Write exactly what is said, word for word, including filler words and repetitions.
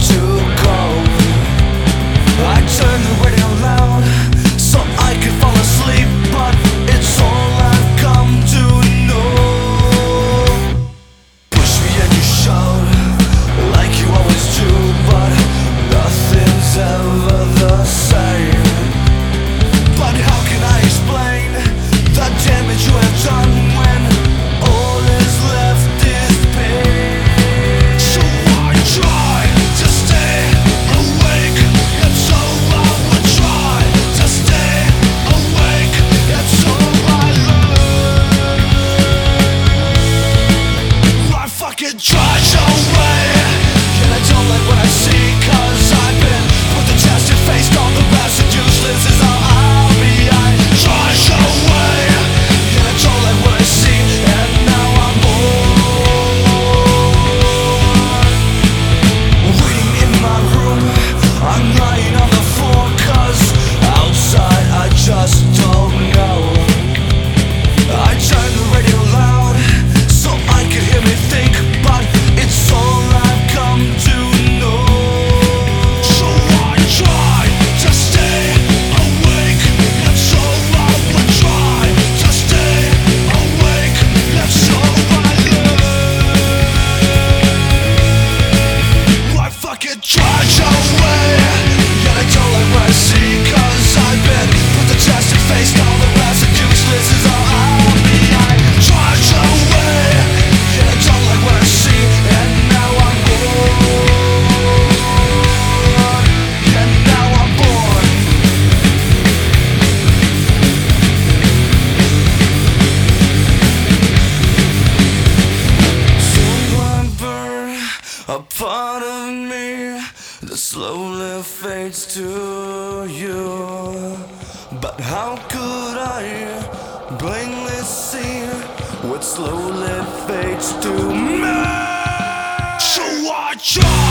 to go. I turned the radio loud so I could fall asleep, but it's all I've come to know. Push me and you shout like you always do, but nothing's ever the same. But how can I explain the damage you have done when all is left is pain? So I try to stay awake, and so I would try to stay awake, and so I learn. I fucking trash away, and I don't like what I see, cause I've been put the test and faced all the rest, and useless is all I'll be. I trash away, and I don't like what I see, and now I'm bored. Waiting in my room, I'm lying on the floor, cause outside I just don't know. I turned the radio loud so I could hear me think, but it's all I've come to know. So I try to stay awake, and so I would try to stay awake, and so I learn. I fucking trash away, and I don't like what I see, cause I've been put the test and faced all the rest, and useless is all I'll be. I trash away, and I don't like what I see, and now I'm bored, and now I'm bored. So I burn a part of me that slowly fades to you. But how could I plainly see what slowly fades to me? So I try